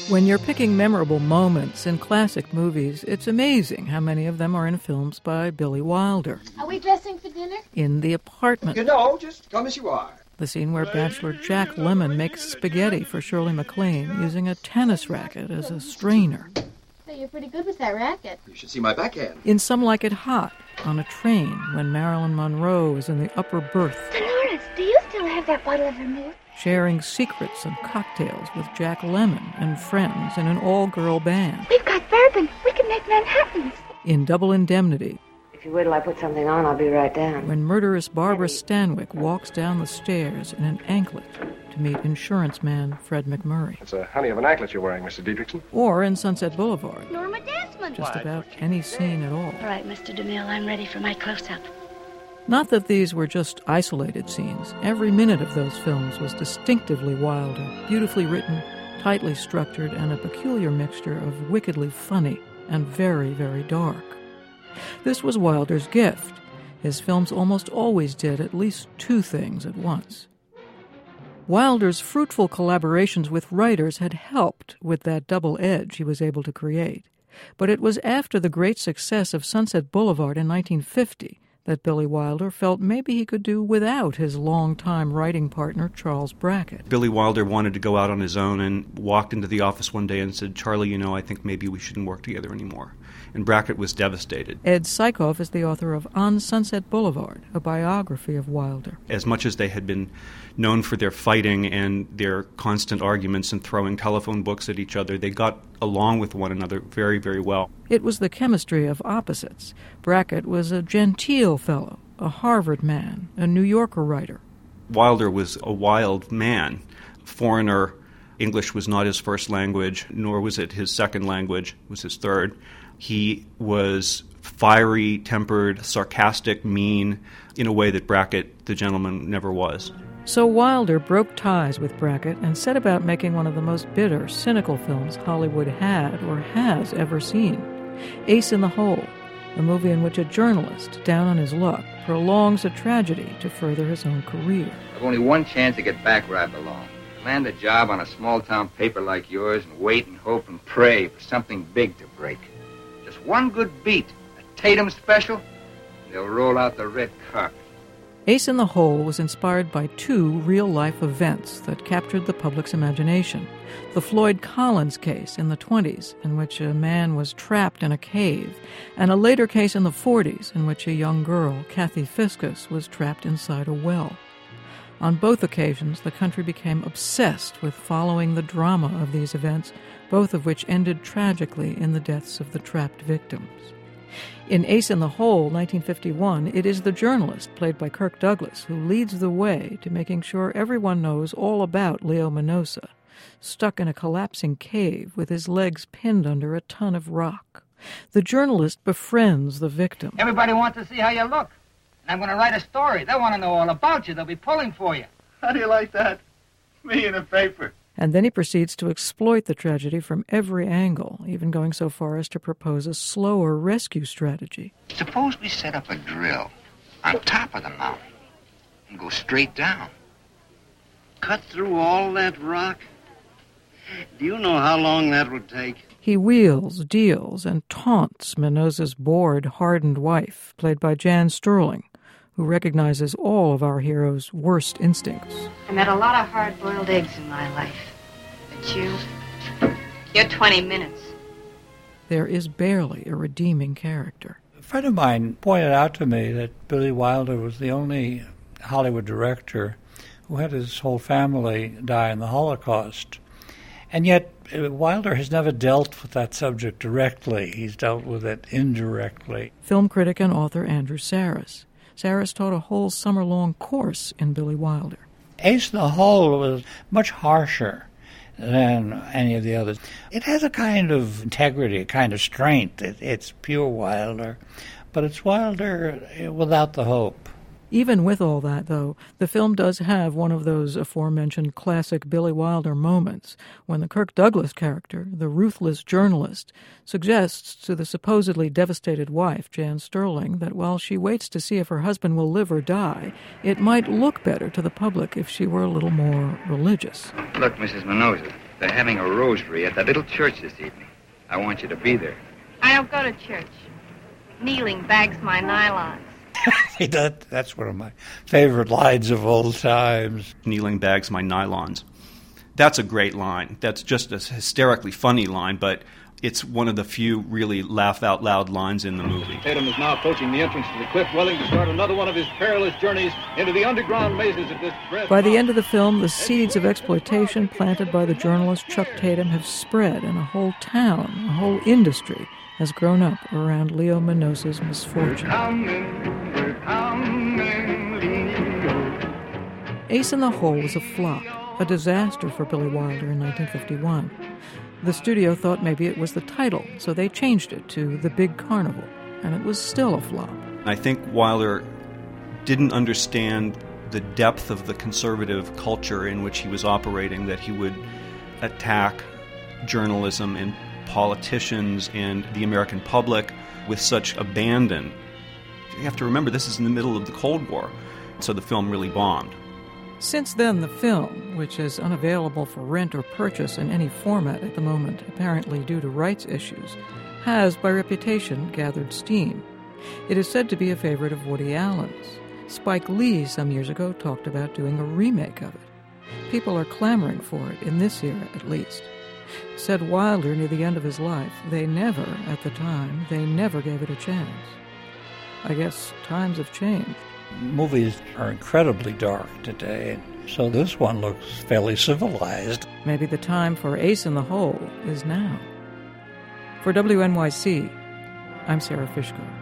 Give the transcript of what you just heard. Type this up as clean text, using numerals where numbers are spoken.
When you're picking memorable moments in classic movies, it's amazing how many of them are in films by Billy Wilder. Are we dressing for dinner? In The Apartment. You know, just come as you are. The scene where bachelor Jack Lemmon makes spaghetti for Shirley MacLaine using a tennis racket as a strainer. Hey, you're pretty good with that racket. You should see my backhand. In Some Like It Hot, on a train, when Marilyn Monroe is in the upper berth. Dolores, do you still have that bottle of vermouth? Sharing secrets and cocktails with Jack Lemmon and friends in an all-girl band. We've got bourbon. We can make Manhattans. In Double Indemnity, If you wait till I put something on, I'll be right down. when murderous Barbara Stanwyck walks down the stairs in an anklet to meet insurance man Fred McMurray. It's a honey of an anklet you're wearing, Mr. Diedrichson. Or in Sunset Boulevard, Norma Desmond. just about any scene at all. All right, Mr. DeMille, I'm ready for my close-up. Not that these were just isolated scenes. Every minute of those films was distinctively Wilder, beautifully written, tightly structured, and a peculiar mixture of wickedly funny and very, very dark. This was Wilder's gift. His films almost always did at least two things at once. Wilder's fruitful collaborations with writers had helped with that double edge he was able to create. But it was after the great success of Sunset Boulevard in 1950 that Billy Wilder felt maybe he could do without his longtime writing partner, Charles Brackett. Billy Wilder wanted to go out on his own and walked into the office one day and said, "Charlie, you know, I think maybe we shouldn't work together anymore." And Brackett was devastated. Ed Sykoff is the author of On Sunset Boulevard, a biography of Wilder. As much as they had been known for their fighting and their constant arguments and throwing telephone books at each other, they got along with one another very, very well. It was the chemistry of opposites. Brackett was a genteel fellow, a Harvard man, a New Yorker writer. Wilder was a wild man, foreigner. English was not his first language, nor was it his second language, it was his third. He was fiery, tempered, sarcastic, mean, in a way that Brackett, the gentleman, never was. So Wilder broke ties with Brackett and set about making one of the most bitter, cynical films Hollywood had or has ever seen. Ace in the Hole, a movie in which a journalist, down on his luck, prolongs a tragedy to further his own career. I've only one chance to get back where I belong. Land a job on a small-town paper like yours and wait and hope and pray for something big to break. Just one good beat, a Tatum special, and they'll roll out the red carpet. Ace in the Hole was inspired by two real-life events that captured the public's imagination. The Floyd Collins case in the 20s, in which a man was trapped in a cave, and a later case in the 40s, in which a young girl, Kathy Fiscus, was trapped inside a well. On both occasions, the country became obsessed with following the drama of these events, both of which ended tragically in the deaths of the trapped victims. In Ace in the Hole, 1951, it is the journalist, played by Kirk Douglas, who leads the way to making sure everyone knows all about Leo Minosa, stuck in a collapsing cave with his legs pinned under a ton of rock. The journalist befriends the victim. Everybody wants to see how you look. And I'm going to write a story. They want to know all about you. They'll be pulling for you. How do you like that? Me in a paper. And then he proceeds to exploit the tragedy from every angle, even going so far as to propose a slower rescue strategy. Suppose we set up a drill on top of the mountain and go straight down. Cut through all that rock? Do you know how long that would take? He wheels, deals, and taunts Minosa's bored, hardened wife, played by Jan Sterling, who recognizes all of our hero's worst instincts. I met a lot of hard-boiled eggs in my life. But you're 20 minutes. There is barely a redeeming character. A friend of mine pointed out to me that Billy Wilder was the only Hollywood director who had his whole family die in the Holocaust. And yet, Wilder has never dealt with that subject directly. He's dealt with it indirectly. Film critic and author Andrew Sarris. Sarris taught a whole summer-long course in Billy Wilder. Ace in the Hole was much harsher than any of the others. It has a kind of integrity, a kind of strength. It's pure Wilder, but it's Wilder without the hope. Even with all that, though, the film does have one of those aforementioned classic Billy Wilder moments when the Kirk Douglas character, the ruthless journalist, suggests to the supposedly devastated wife, Jan Sterling, that while she waits to see if her husband will live or die, it might look better to the public if she were a little more religious. Look, Mrs. Minosa, They're having a rosary at that little church this evening. I want you to be there. I don't go to church. Kneeling bags my nylons. That's one of my favorite lines of old times. Kneeling bags my nylons. That's a great line. That's just a hysterically funny line, but it's one of the few really laugh-out-loud lines in the movie. Tatum is now approaching the entrance to the cliff dwelling to start another one of his perilous journeys into the underground mazes of this dread... By the end of the film, the seeds of exploitation planted by the journalist Chuck Tatum have spread, and a whole town, a whole industry, has grown up around Leo Minos's misfortune. Ace in the Hole was a flop, a disaster for Billy Wilder in 1951. The studio thought maybe it was the title, so they changed it to The Big Carnival, and it was still a flop. I think Wilder didn't understand the depth of the conservative culture in which he was operating, that he would attack journalism and politicians and the American public with such abandon. You have to remember, this is in the middle of the Cold War, so the film really bombed. Since then, the film, which is unavailable for rent or purchase in any format at the moment, apparently due to rights issues, has, by reputation, gathered steam. It is said to be a favorite of Woody Allen's. Spike Lee, some years ago, talked about doing a remake of it. People are clamoring for it, in this era at least. Said Wilder near the end of his life, they never gave it a chance. I guess times have changed. Movies are incredibly dark today, so this one looks fairly civilized. Maybe the time for Ace in the Hole is now. For WNYC, I'm Sarah Fishko.